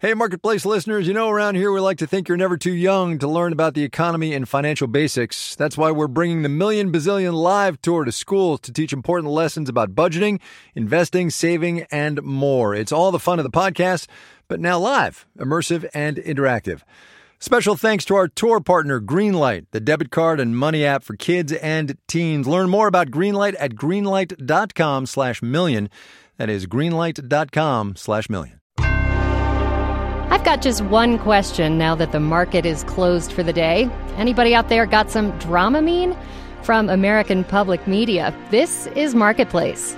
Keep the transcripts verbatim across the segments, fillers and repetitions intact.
Hey, Marketplace listeners, you know around here we like to think you're never too young to learn about the economy and financial basics. That's why we're bringing the Million Bazillion Live Tour to schools to teach important lessons about budgeting, investing, saving, and more. It's all the fun of the podcast, but now live, immersive, and interactive. Special thanks to our tour partner, Greenlight, the debit card and money app for kids and teens. Learn more about Greenlight at greenlight.com slash million. That is greenlight.com slash million. I've got just one question now that the market is closed for the day. Anybody out there got some Dramamine? From American Public Media, this is Marketplace.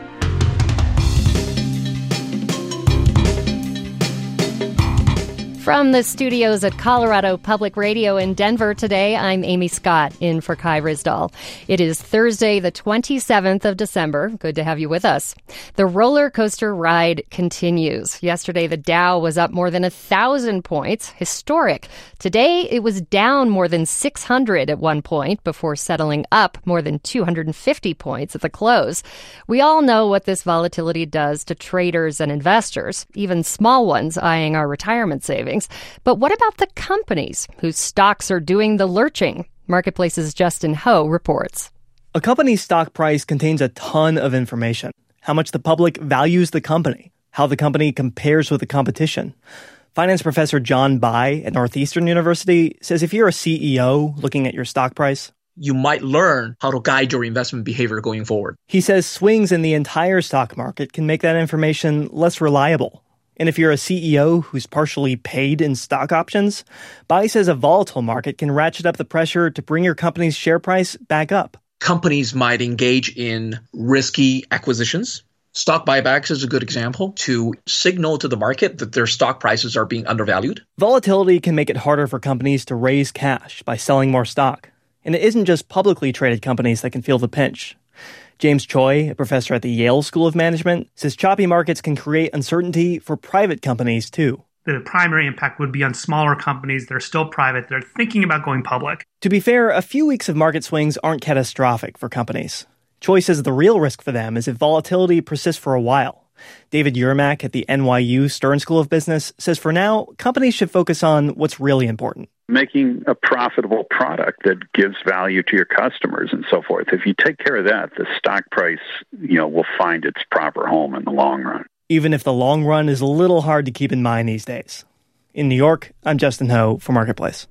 From the studios at Colorado Public Radio in Denver today, I'm Amy Scott in for Kai Ryssdal. It is Thursday, the twenty-seventh of December. Good to have you with us. The roller coaster ride continues. Yesterday, the Dow was up more than a thousand points, historic. Today, it was down more than six hundred at one point before settling up more than two hundred fifty points at the close. We all know what this volatility does to traders and investors, even small ones eyeing our retirement savings. But what about the companies whose stocks are doing the lurching? Marketplace's Justin Ho reports. A company's stock price contains a ton of information. How much the public values the company, how the company compares with the competition. Finance professor John Bai at Northeastern University says if you're a C E O looking at your stock price, you might learn how to guide your investment behavior going forward. He says swings in the entire stock market can make that information less reliable. And if you're a C E O who's partially paid in stock options, Bai says a volatile market can ratchet up the pressure to bring your company's share price back up. Companies might engage in risky acquisitions. Stock buybacks is a good example to signal to the market that their stock prices are being undervalued. Volatility can make it harder for companies to raise cash by selling more stock. And it isn't just publicly traded companies that can feel the pinch. James Choi, a professor at the Yale School of Management, says choppy markets can create uncertainty for private companies, too. The primary impact would be on smaller companies that are still private, that are thinking about going public. To be fair, a few weeks of market swings aren't catastrophic for companies. Choi says the real risk for them is if volatility persists for a while. David Yermak at the N Y U Stern School of Business says for now, companies should focus on what's really important. Making a profitable product that gives value to your customers and so forth. If you take care of that, the stock price, you know, will find its proper home in the long run. Even if the long run is a little hard to keep in mind these days. In New York, I'm Justin Ho for Marketplace.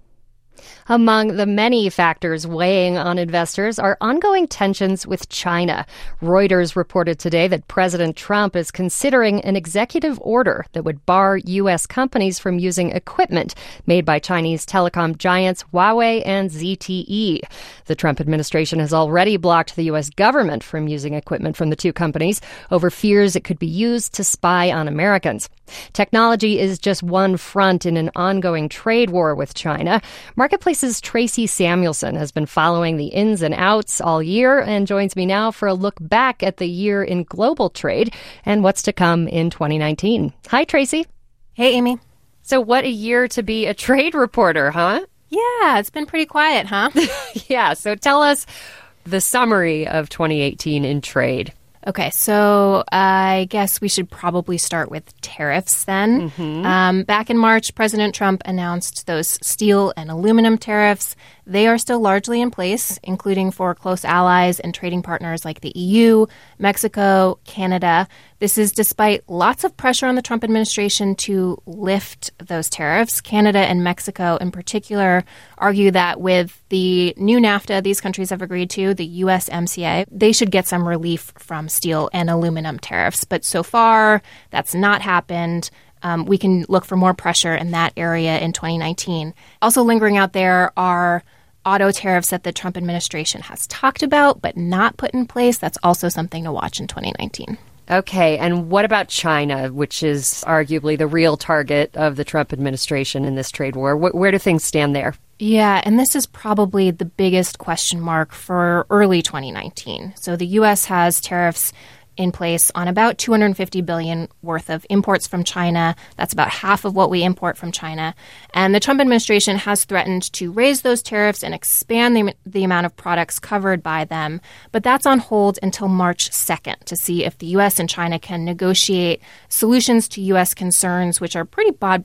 Among the many factors weighing on investors are ongoing tensions with China. Reuters reported today that President Trump is considering an executive order that would bar U S companies from using equipment made by Chinese telecom giants Huawei and Z T E. The Trump administration has already blocked the U S government from using equipment from the two companies over fears it could be used to spy on Americans. Technology is just one front in an ongoing trade war with China. Marketplace's Tracy Samuelson has been following the ins and outs all year and joins me now for a look back at the year in global trade and what's to come in twenty nineteen. Hi, Tracy. Hey, Amy. So what a year to be a trade reporter, huh? Yeah, it's been pretty quiet, huh? Yeah, so tell us the summary of twenty eighteen in trade. Okay, so I guess we should probably start with tariffs then. Mm-hmm. Um, back in March, President Trump announced those steel and aluminum tariffs. They are still largely in place, including for close allies and trading partners like the E U, Mexico, Canada. This is despite lots of pressure on the Trump administration to lift those tariffs. Canada and Mexico in particular argue that with the new NAFTA these countries have agreed to, the U S M C A, they should get some relief from steel and aluminum tariffs. But so far, that's not happened. Um, we can look for more pressure in that area in twenty nineteen. Also lingering out there are auto tariffs that the Trump administration has talked about but not put in place. That's also something to watch in twenty nineteen. Okay, and what about China, which is arguably the real target of the Trump administration in this trade war? Wh- where do things stand there? Yeah, and this is probably the biggest question mark for early twenty nineteen. So the U S has tariffs in place on about two hundred fifty billion dollars worth of imports from China. That's about half of what we import from China. And the Trump administration has threatened to raise those tariffs and expand the, the amount of products covered by them. But that's on hold until March second to see if the U S and China can negotiate solutions to U S concerns, which are pretty broad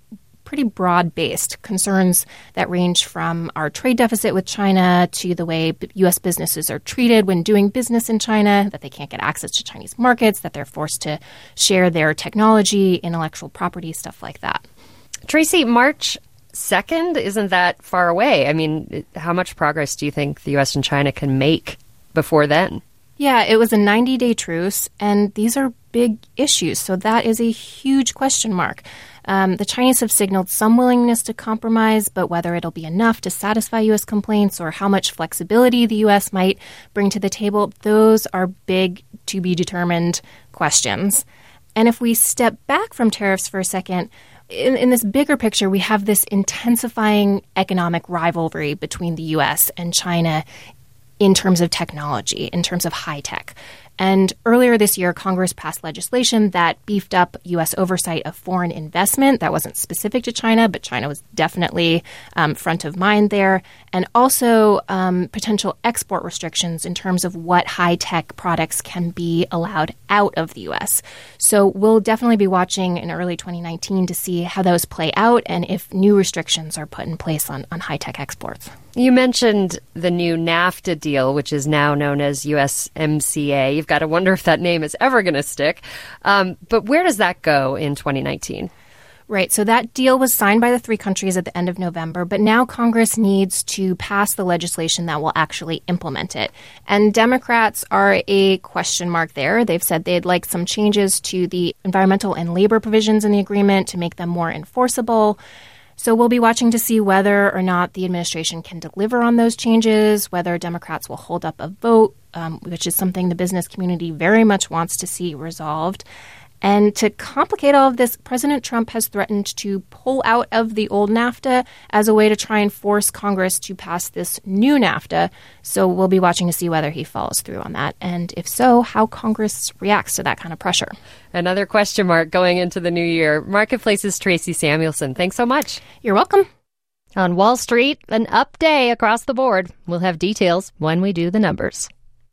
pretty broad-based. Concerns that range from our trade deficit with China to the way U S businesses are treated when doing business in China, that they can't get access to Chinese markets, that they're forced to share their technology, intellectual property, stuff like that. Tracy, March second, isn't that far away? I mean, how much progress do you think the U S and China can make before then? Yeah, it was a ninety-day truce, and these are big issues, so that is a huge question mark. Um, the Chinese have signaled some willingness to compromise, but whether it'll be enough to satisfy U S complaints or how much flexibility the U S might bring to the table, those are big to-be-determined questions. And if we step back from tariffs for a second, in, in this bigger picture, we have this intensifying economic rivalry between the U S and China in terms of technology, in terms of high tech. And earlier this year, Congress passed legislation that beefed up U S oversight of foreign investment. That wasn't specific to China, but China was definitely um, front of mind there. And also um, potential export restrictions in terms of what high-tech products can be allowed out of the U S. So we'll definitely be watching in early twenty nineteen to see how those play out and if new restrictions are put in place on, on high-tech exports. You mentioned the new NAFTA deal, which is now known as U S M C A. You've got to wonder if that name is ever going to stick. Um, but where does that go in twenty nineteen? Right. So that deal was signed by the three countries at the end of November, but now Congress needs to pass the legislation that will actually implement it. And Democrats are a question mark there. They've said they'd like some changes to the environmental and labor provisions in the agreement to make them more enforceable. So we'll be watching to see whether or not the administration can deliver on those changes, whether Democrats will hold up a vote, um, which is something the business community very much wants to see resolved. And to complicate all of this, President Trump has threatened to pull out of the old NAFTA as a way to try and force Congress to pass this new NAFTA. So we'll be watching to see whether he follows through on that. And if so, how Congress reacts to that kind of pressure. Another question mark going into the new year. Marketplace's Tracy Samuelson, thanks so much. You're welcome. On Wall Street, an up day across the board. We'll have details when we do the numbers.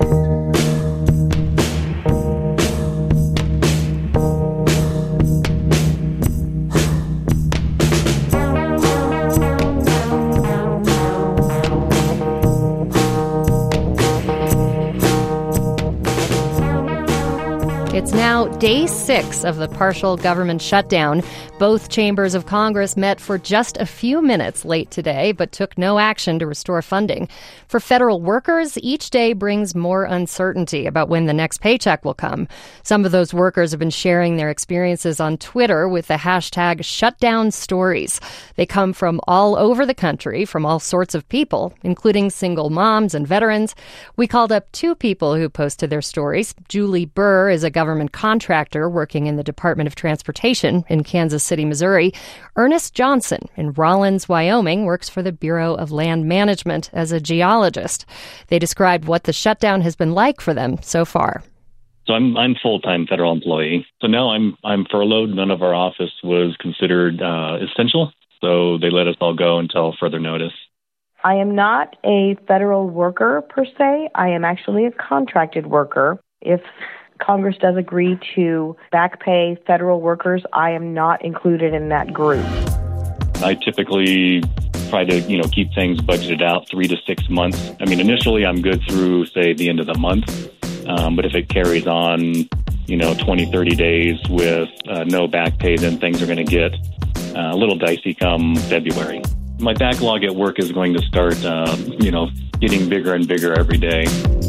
It's now day six of the partial government shutdown. Both chambers of Congress met for just a few minutes late today, but took no action to restore funding. For federal workers, each day brings more uncertainty about when the next paycheck will come. Some of those workers have been sharing their experiences on Twitter with the hashtag shutdown stories. They come from all over the country, from all sorts of people, including single moms and veterans. We called up two people who posted their stories. Julie Burr is a government contractor working in the Department of Transportation in Kansas City, Missouri. Ernest Johnson in Rawlins, Wyoming, works for the Bureau of Land Management as a geologist. They described what the shutdown has been like for them so far. So I'm I'm full-time federal employee. So now I'm I'm furloughed. None of our office was considered uh, essential, so they let us all go until further notice. I am not a federal worker per se. I am actually a contracted worker. If Congress does agree to back pay federal workers, I am not included in that group. I typically try to, you know, keep things budgeted out three to six months. I mean, initially I'm good through, say, the end of the month. Um, but if it carries on, you know, twenty, thirty days with uh, no back pay, then things are going to get uh, a little dicey come February. My backlog at work is going to start, uh, you know, getting bigger and bigger every day.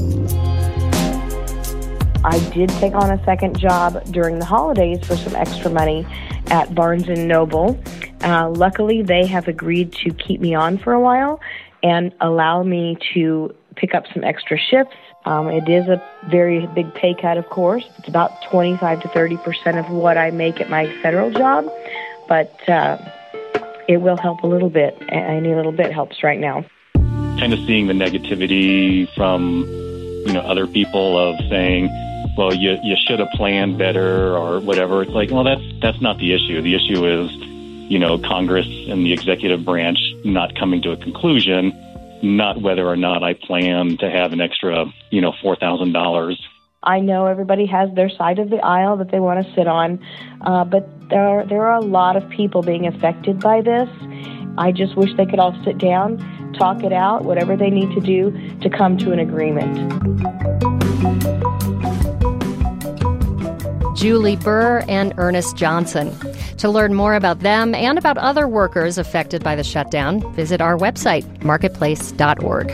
I did take on a second job during the holidays for some extra money at Barnes and Noble. Uh, luckily, they have agreed to keep me on for a while and allow me to pick up some extra shifts. Um, it is a very big pay cut, of course. It's about twenty-five to thirty percent of what I make at my federal job, but uh, it will help a little bit. Any little bit helps right now. Kind of seeing the negativity from, you know, other people of saying, well, you you should have planned better or whatever. It's like, well, that's that's not the issue. The issue is, you know, Congress and the executive branch not coming to a conclusion, not whether or not I plan to have an extra, you know, four thousand dollars I know everybody has their side of the aisle that they want to sit on, uh, but there are, there are a lot of people being affected by this. I just wish they could all sit down, talk it out, whatever they need to do to come to an agreement. Julie Burr and Ernest Johnson. To learn more about them and about other workers affected by the shutdown, visit our website, marketplace dot org.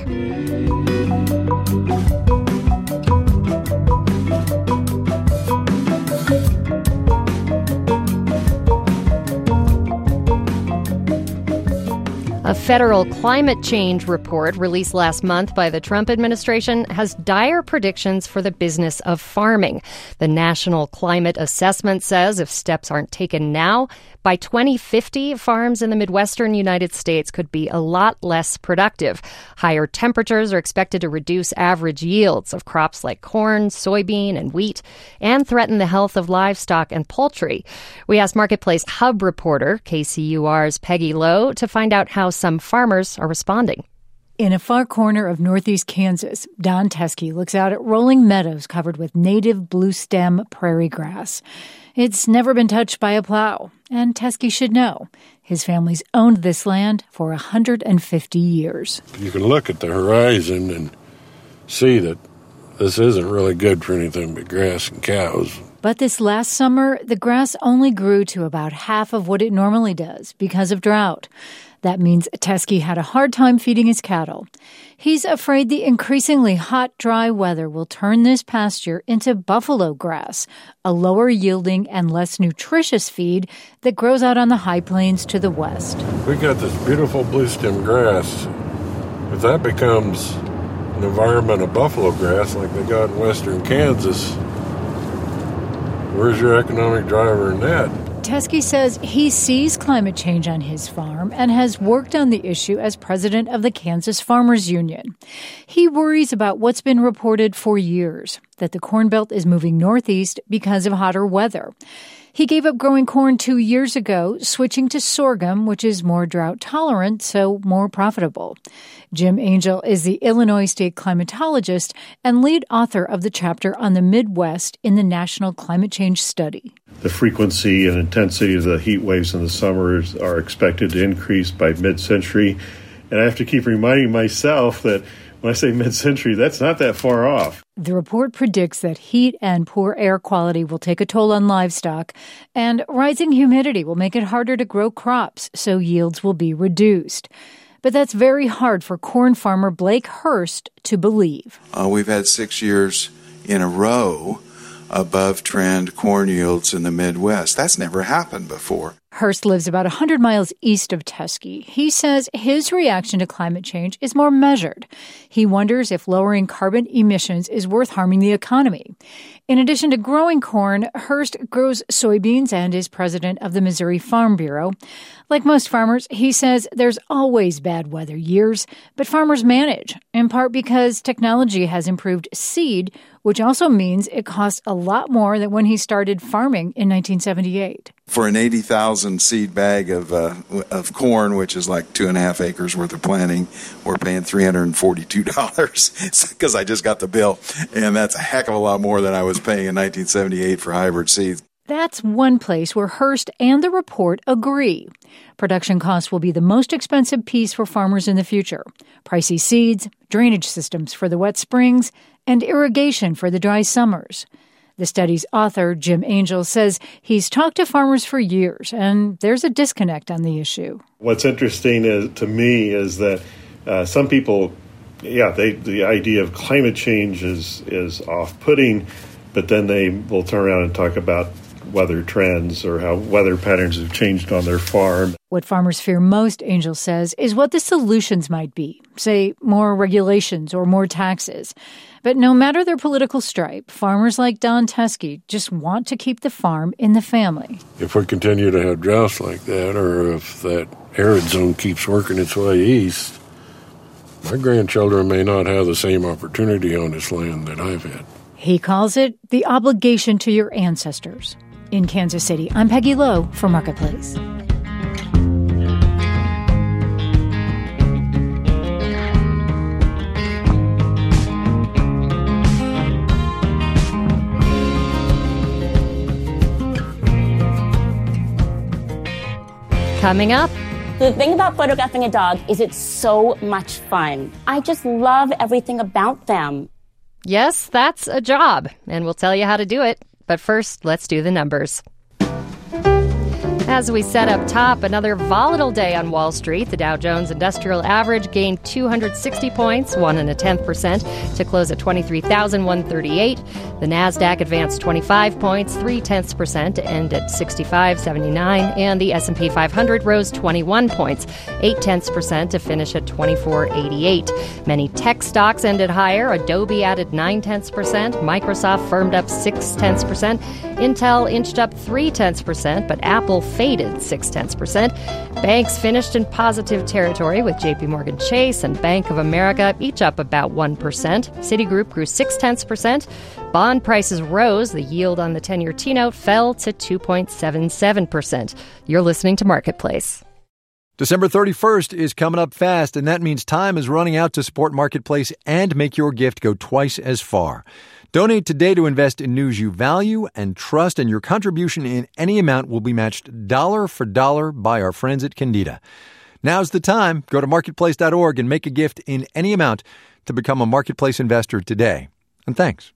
A federal climate change report released last month by the Trump administration has dire predictions for the business of farming. The National Climate Assessment says if steps aren't taken now, by twenty fifty, farms in the Midwestern United States could be a lot less productive. Higher temperatures are expected to reduce average yields of crops like corn, soybean, and wheat, and threaten the health of livestock and poultry. We asked Marketplace Hub reporter K C U R's Peggy Lowe to find out how some farmers are responding. In a far corner of northeast Kansas, Don Teske looks out at rolling meadows covered with native blue-stem prairie grass. It's never been touched by a plow, and Teske should know. His family's owned this land for one hundred fifty years. You can look at the horizon and see that this isn't really good for anything but grass and cows. But this last summer, the grass only grew to about half of what it normally does because of drought. That means Teske had a hard time feeding his cattle. He's afraid the increasingly hot, dry weather will turn this pasture into buffalo grass, a lower-yielding and less nutritious feed that grows out on the high plains to the west. We got this beautiful blue-stem grass. If that becomes an environment of buffalo grass like they got in western Kansas, where's your economic driver in that? Teske says he sees climate change on his farm and has worked on the issue as president of the Kansas Farmers Union. He worries about what's been reported for years, that the Corn Belt is moving northeast because of hotter weather. He gave up growing corn two years ago, switching to sorghum, which is more drought-tolerant, so more profitable. Jim Angel is the Illinois state climatologist and lead author of the chapter on the Midwest in the National Climate Change Study. The frequency and intensity of the heat waves in the summers are expected to increase by mid-century. And I have to keep reminding myself that when I say mid-century, that's not that far off. The report predicts that heat and poor air quality will take a toll on livestock, and rising humidity will make it harder to grow crops, so yields will be reduced. But that's very hard for corn farmer Blake Hurst to believe. Uh, we've had six years in a row above trend corn yields in the Midwest. That's never happened before. Hurst lives about one hundred miles east of Teske. He says his reaction to climate change is more measured. He wonders if lowering carbon emissions is worth harming the economy. In addition to growing corn, Hurst grows soybeans and is president of the Missouri Farm Bureau. Like most farmers, he says there's always bad weather years, but farmers manage, in part because technology has improved seed, which also means it costs a lot more than when he started farming in nineteen seventy-eight. For an eighty thousand seed bag of uh, of corn, which is like two and a half acres worth of planting, we're paying three hundred forty-two dollars because I just got the bill, and that's a heck of a lot more than I was paying in nineteen seventy-eight for hybrid seeds. That's one place where Hurst and the report agree. Production costs will be the most expensive piece for farmers in the future. Pricey seeds, drainage systems for the wet springs, and irrigation for the dry summers. The study's author, Jim Angel, says he's talked to farmers for years, and there's a disconnect on the issue. What's interesting is, to me is that uh, some people, yeah, they, the idea of climate change is, is off-putting, but then they will turn around and talk about weather trends or how weather patterns have changed on their farm. What farmers fear most, Angel says, is what the solutions might be. Say, more regulations or more taxes. But no matter their political stripe, farmers like Don Teske just want to keep the farm in the family. If we continue to have droughts like that, or if that arid zone keeps working its way east, my grandchildren may not have the same opportunity on this land that I've had. He calls it the obligation to your ancestors. In Kansas City, I'm Peggy Lowe for Marketplace. Coming up. The thing about photographing a dog is it's so much fun. I just love everything about them. Yes, that's a job, and we'll tell you how to do it. But first, let's do the numbers. As we said up top, another volatile day on Wall Street. The Dow Jones Industrial Average gained two hundred sixty points, one and a tenth percent, to close at twenty-three thousand one hundred thirty-eight. The Nasdaq advanced twenty-five points, three tenths percent, to end at sixty-five seventy-nine, and the S and P five hundred rose twenty-one points, eight tenths percent, to finish at twenty-four eighty-eight. Many tech stocks ended higher. Adobe added nine tenths percent, Microsoft firmed up six tenths percent, Intel inched up three tenths percent, but Apple faded six tenths percent. Banks finished in positive territory with J P Morgan Chase and Bank of America each up about one percent. Citigroup grew six tenths percent. Bond prices rose. The yield on the ten-year T-note fell to two point seven seven percent. You're listening to Marketplace. December thirty-first is coming up fast, and that means time is running out to support Marketplace and make your gift go twice as far. Donate today to invest in news you value and trust, and your contribution in any amount will be matched dollar for dollar by our friends at Candida. Now's the time. Go to marketplace dot org and make a gift in any amount to become a Marketplace investor today. And thanks.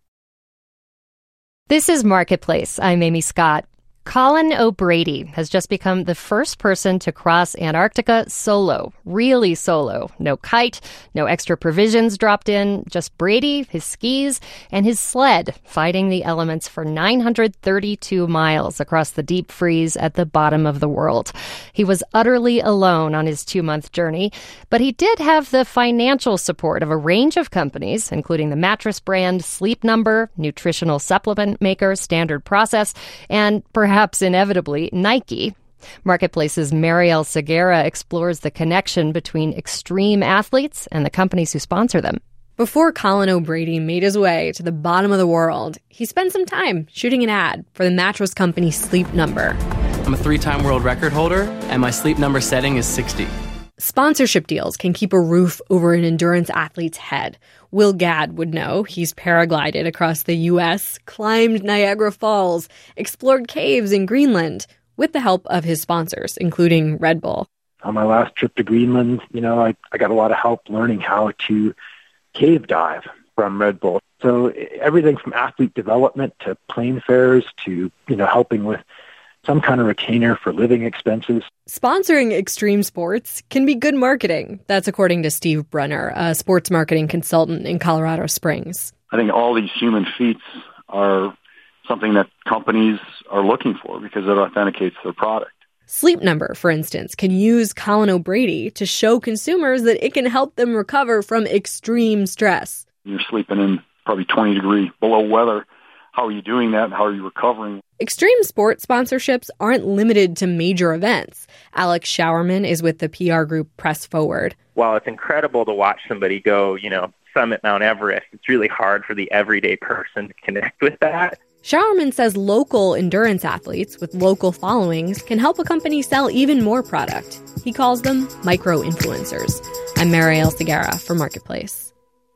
This is Marketplace. I'm Amy Scott. Colin O'Brady has just become the first person to cross Antarctica solo, really solo. No kite, no extra provisions dropped in, just Brady, his skis, and his sled fighting the elements for nine hundred thirty-two miles across the deep freeze at the bottom of the world. He was utterly alone on his two-month journey, but he did have the financial support of a range of companies, including the mattress brand Sleep Number, nutritional supplement maker Standard Process, and perhaps Perhaps inevitably, Nike. Marketplace's Marielle Segura explores the connection between extreme athletes and the companies who sponsor them. Before Colin O'Brady made his way to the bottom of the world, he spent some time shooting an ad for the mattress company Sleep Number. I'm a three-time world record holder, and my Sleep Number setting is sixty. Sponsorship deals can keep a roof over an endurance athlete's head. Will Gadd would know. He's paraglided across the U S, climbed Niagara Falls, explored caves in Greenland with the help of his sponsors, including Red Bull. On my last trip to Greenland, you know, I, I got a lot of help learning how to cave dive from Red Bull. So everything from athlete development to plane fares to, you know, helping with some kind of retainer for living expenses. Sponsoring extreme sports can be good marketing. That's according to Steve Brunner, a sports marketing consultant in Colorado Springs. I think all these human feats are something that companies are looking for because it authenticates their product. Sleep Number, for instance, can use Colin O'Brady to show consumers that it can help them recover from extreme stress. You're sleeping in probably twenty degree below weather. How are you doing that? How are you recovering? Extreme sports sponsorships aren't limited to major events. Alex Showerman is with the P R group Press Forward. While it's incredible to watch somebody go, you know, summit Mount Everest, it's really hard for the everyday person to connect with that. Showerman says local endurance athletes with local followings can help a company sell even more product. He calls them micro-influencers. I'm Marielle Segura for Marketplace.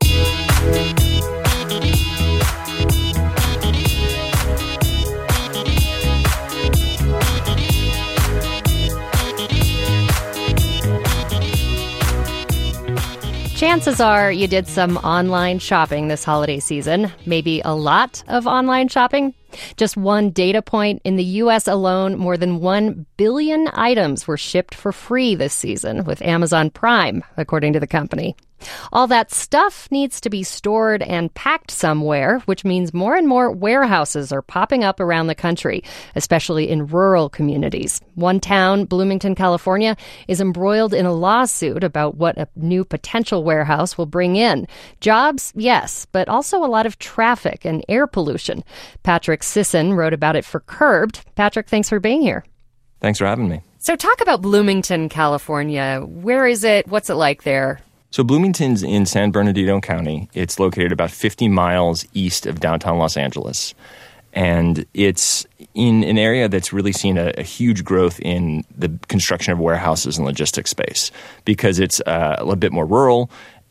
Chances are you did some online shopping this holiday season, maybe a lot of online shopping. Just one data point, in the U S alone, more than one billion items were shipped for free this season with Amazon Prime, according to the company. All that stuff needs to be stored and packed somewhere, which means more and more warehouses are popping up around the country, especially in rural communities. One town, Bloomington, California, is embroiled in a lawsuit about what a new potential warehouse will bring in. Jobs, yes, but also a lot of traffic and air pollution. Patrick Sisson wrote about it for Curbed. Patrick, thanks for being here. Thanks for having me. So talk about Bloomington, California. Where is it? What's it like there? So Bloomington's in San Bernardino County. It's located about fifty miles east of downtown Los Angeles. And it's in an area that's really seen a, a huge growth in the construction of warehouses and logistics space because it's uh, a little bit more rural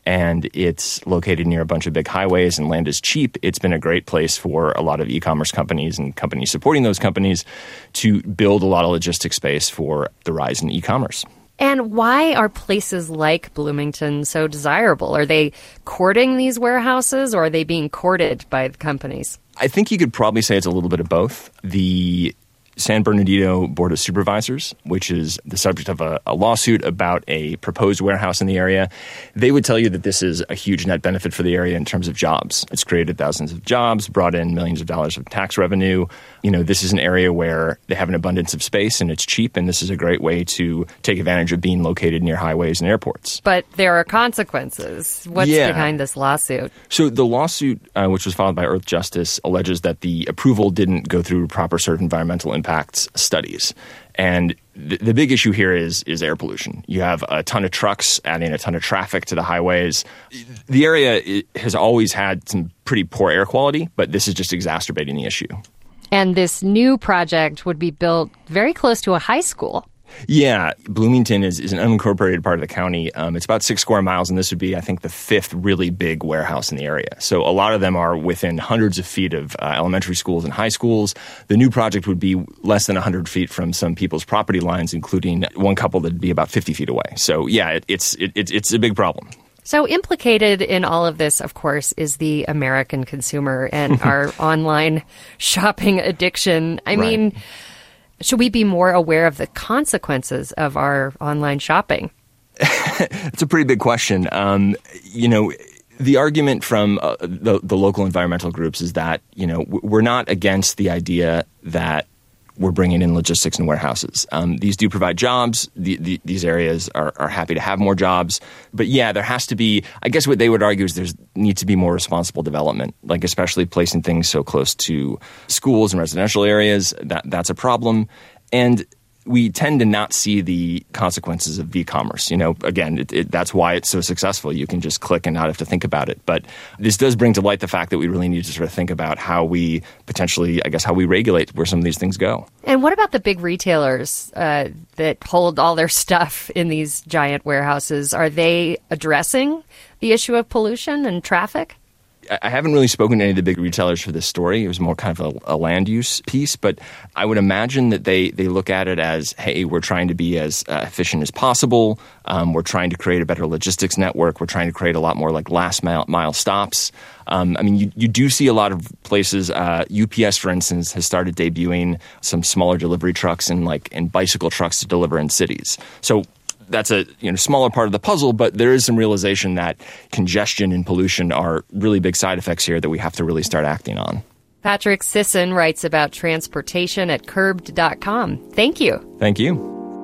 and it's located near a bunch of big highways and land is cheap, it's been a great place for a lot of e-commerce companies and companies supporting those companies to build a lot of logistics space for the rise in e-commerce. And why are places like Bloomington so desirable? Are they courting these warehouses, or are they being courted by the companies? I think you could probably say it's a little bit of both. The San Bernardino Board of Supervisors, which is the subject of a, a lawsuit about a proposed warehouse in the area, they would tell you that this is a huge net benefit for the area in terms of jobs. It's created thousands of jobs, brought in millions of dollars of tax revenue. You know, this is an area where they have an abundance of space and it's cheap, and this is a great way to take advantage of being located near highways and airports. But there are consequences. What's yeah. behind this lawsuit? So the lawsuit, uh, which was filed by Earth Justice, alleges that the approval didn't go through proper sort of environmental impacts studies. And the, the big issue here is is air pollution. You have a ton of trucks adding a ton of traffic to the highways. The area has always had some pretty poor air quality, but this is just exacerbating the issue. And this new project would be built very close to a high school. Yeah, Bloomington is, is an unincorporated part of the county. Um, it's about six square miles, and this would be, I think, the fifth really big warehouse in the area. So a lot of them are within hundreds of feet of uh, elementary schools and high schools. The new project would be less than one hundred feet from some people's property lines, including one couple that would be about fifty feet away. So, yeah, it, it's it, it, it's a big problem. So implicated in all of this, of course, is the American consumer and our online shopping addiction. I right. mean, should we be more aware of the consequences of our online shopping? It's a pretty big question. Um, you know, the argument from uh, the, the local environmental groups is that, you know, we're not against the idea that we're bringing in logistics and warehouses. Um, these do provide jobs. The, the, these areas are, are happy to have more jobs. But yeah, there has to be, I guess what they would argue is there needs to be more responsible development, like especially placing things so close to schools and residential areas. That That's a problem. And we tend to not see the consequences of e-commerce. You know, again, it, it, that's why it's so successful. You can just click and not have to think about it. But this does bring to light the fact that we really need to sort of think about how we potentially, I guess, how we regulate where some of these things go. And what about the big retailers uh, that hold all their stuff in these giant warehouses? Are they addressing the issue of pollution and traffic? I haven't really spoken to any of the big retailers for this story. It was more kind of a, a land use piece, but I would imagine that they, they look at it as, hey, we're trying to be as uh, efficient as possible. Um, we're trying to create a better logistics network. We're trying to create a lot more like last mile, mile stops. Um, I mean, you, you do see a lot of places. Uh, U P S, for instance, has started debuting some smaller delivery trucks and like and bicycle trucks to deliver in cities. So that's a you know smaller part of the puzzle, but there is some realization that congestion and pollution are really big side effects here that we have to really start acting on. Patrick Sisson writes about transportation at curbed dot com. Thank you. Thank you.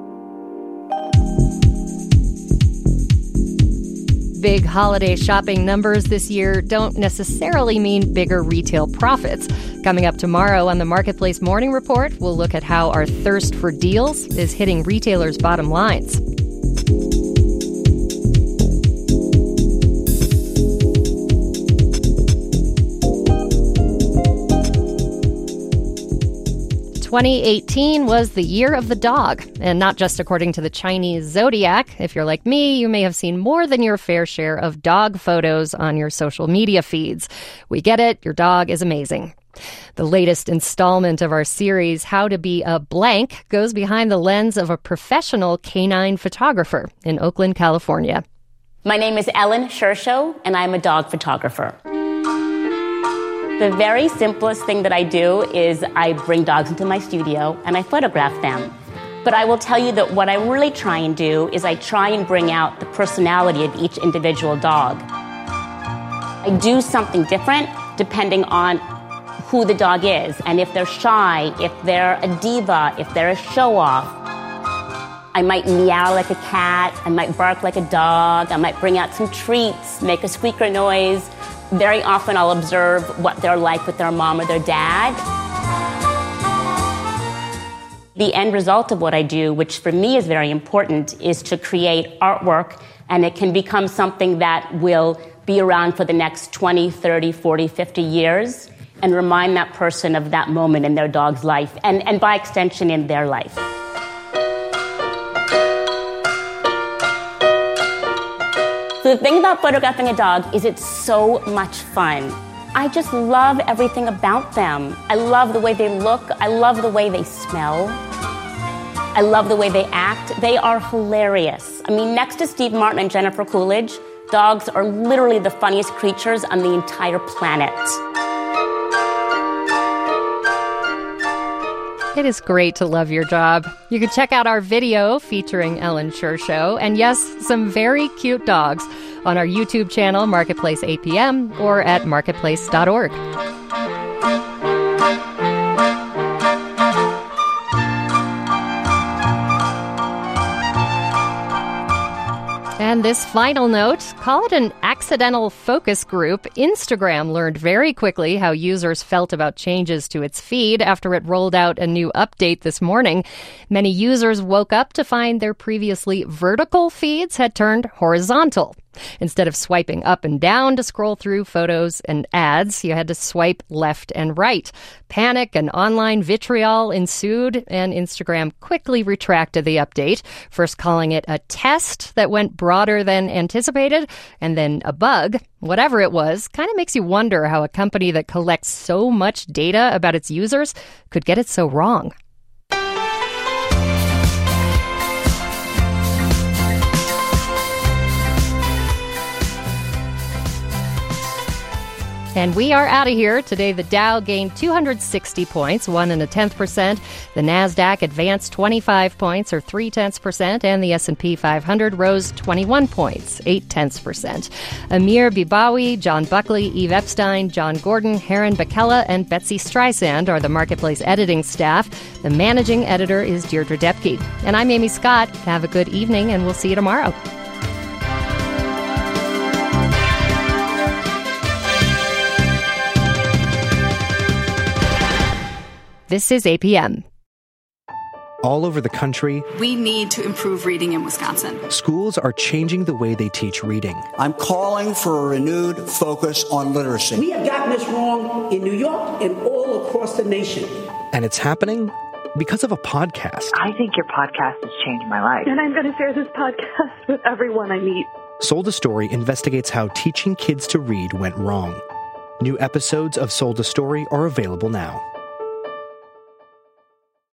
Big holiday shopping numbers this year don't necessarily mean bigger retail profits. Coming up tomorrow on the Marketplace Morning Report, we'll look at how our thirst for deals is hitting retailers' bottom lines. twenty eighteen was the year of the dog, and not just according to the Chinese zodiac. If you're like me, you may have seen more than your fair share of dog photos on your social media feeds. We get it. Your dog is amazing. The latest installment of our series, How to Be a Blank, goes behind the lens of a professional canine photographer in Oakland, California. My name is Ellen Shershow, and I'm a dog photographer. The very simplest thing that I do is I bring dogs into my studio and I photograph them. But I will tell you that what I really try and do is I try and bring out the personality of each individual dog. I do something different depending on who the dog is, and if they're shy, if they're a diva, if they're a show-off. I might meow like a cat, I might bark like a dog, I might bring out some treats, make a squeaker noise. Very often I'll observe what they're like with their mom or their dad. The end result of what I do, which for me is very important, is to create artwork, and it can become something that will be around for the next twenty, thirty, forty, fifty years and remind that person of that moment in their dog's life and, and by extension in their life. So the thing about photographing a dog is it's so much fun. I just love everything about them. I love the way they look. I love the way they smell. I love the way they act. They are hilarious. I mean, next to Steve Martin and Jennifer Coolidge, dogs are literally the funniest creatures on the entire planet. It is great to love your job. You can check out our video featuring Ellen Shershow, and yes, some very cute dogs on our YouTube channel, Marketplace A P M, or at marketplace dot org. And this final note, call it an accidental focus group. Instagram learned very quickly how users felt about changes to its feed after it rolled out a new update this morning. Many users woke up to find their previously vertical feeds had turned horizontal. Instead of swiping up and down to scroll through photos and ads, you had to swipe left and right. Panic and online vitriol ensued, and Instagram quickly retracted the update, first calling it a test that went broader than anticipated, and then a bug. Whatever it was, kind of makes you wonder how a company that collects so much data about its users could get it so wrong. And we are out of here. Today, the Dow gained two hundred sixty points, one and a tenth percent. The NASDAQ advanced twenty-five points, or three tenths percent. And the S and P five hundred rose twenty-one points, eight tenths percent. Amir Bibawi, John Buckley, Eve Epstein, John Gordon, Heron Bakella, and Betsy Streisand are the Marketplace editing staff. The managing editor is Deirdre Depke. And I'm Amy Scott. Have a good evening, and we'll see you tomorrow. This is A P M. All over the country, we need to improve reading in Wisconsin. Schools are changing the way they teach reading. I'm calling for a renewed focus on literacy. We have gotten this wrong in New York and all across the nation. And it's happening because of a podcast. I think your podcast has changed my life. And I'm going to share this podcast with everyone I meet. Sold a Story investigates how teaching kids to read went wrong. New episodes of Sold a Story are available now.